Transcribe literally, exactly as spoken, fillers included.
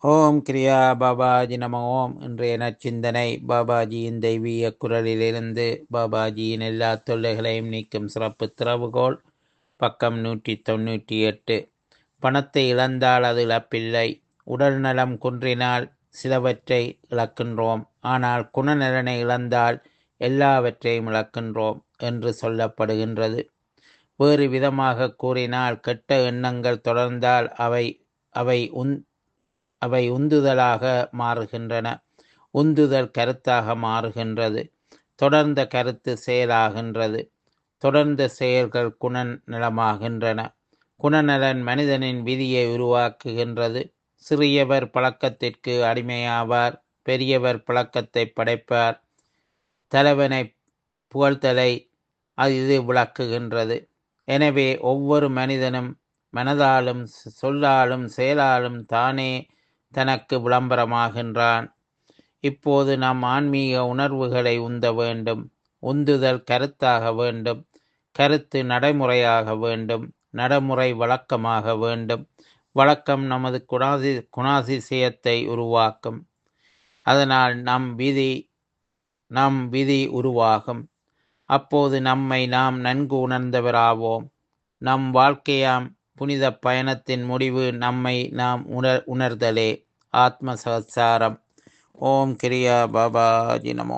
ஓம் கிரியா பாபாஜி நம ஓம். இன்றைய நற்சிந்தனை பாபாஜியின் தெய்வீக குரலிலிருந்து. பாபாஜியின் எல்லா தொல்லைகளையும் நீக்கும் சிறப்பு திறவுகோல். பக்கம் நூற்றி தொண்ணூற்றி எட்டு. பணத்தை இழந்தால் அது இழப்பில்லை. உடல் நலம் குன்றினால் சிலவற்றை இழக்கின்றோம். ஆனால் குணநலனை இழந்தால் எல்லாவற்றையும் இழக்கின்றோம் என்று சொல்லப்படுகின்றது. வேறு விதமாக கூறினால், கெட்ட எண்ணங்கள் தொடர்ந்தால் அவை அவை உந் அவை உந்துதலாக மாறுகின்றன. உந்துதல் கருத்தாக மாறுகின்றது. தொடர்ந்த கருத்து செயலாகின்றது. தொடர்ந்த செயல்கள் குணநலமாகின்றன. குணநலன் மனிதனின் விதியை உருவாக்குகின்றது. சிறியவர் பழக்கத்திற்கு அடிமையாவார், பெரியவர் பழக்கத்தை படைப்பார். தலைவனை புகழ்தலை இது விளக்குகின்றது. எனவே ஒவ்வொரு மனிதனும் மனதாலும் சொல்லாலும் செயலாலும் தானே தனக்கு விளம்பரமாகின்றான். இப்போது நாம் ஆன்மீக உணர்வுகளை உந்த வேண்டும். உந்துதல் கருத்தாக வேண்டும். கருத்து நடைமுறையாக வேண்டும். நடைமுறை வழக்கமாக வேண்டும். வழக்கம் நமது குணாதி குணாதிசயத்தை உருவாக்கும். அதனால் நம் விதி நம் விதி உருவாகும். அப்போது நம்மை நாம் நன்கு உணர்ந்தவராவோம். நம் வாழ்க்கையாம் புனித பயணத்தின் முடிவு நம்மை நாம் உணர் உணர்தலே. ஆத்ம சத்சாரம். ஓம் கிரியா பாபாஜி நமோ.